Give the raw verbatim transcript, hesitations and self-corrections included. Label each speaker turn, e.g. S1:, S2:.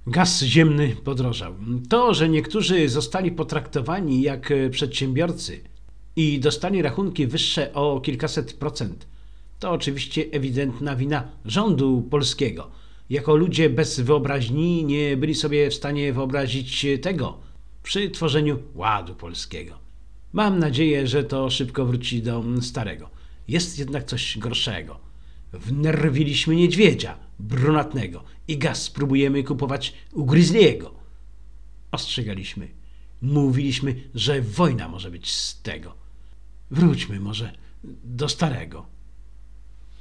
S1: Gaz ziemny podrożał. To, że niektórzy zostali potraktowani jak przedsiębiorcy i dostali rachunki wyższe o kilkaset procent, to oczywiście ewidentna wina rządu polskiego. Jako ludzie bez wyobraźni nie byli sobie w stanie wyobrazić tego przy tworzeniu Ładu Polskiego. Mam nadzieję, że to szybko wróci do starego. Jest jednak coś gorszego. Wnerwiliśmy niedźwiedzia brunatnego i gaz próbujemy kupować u Grizzliego. Ostrzegaliśmy. Mówiliśmy, że wojna może być z tego. Wróćmy może do starego.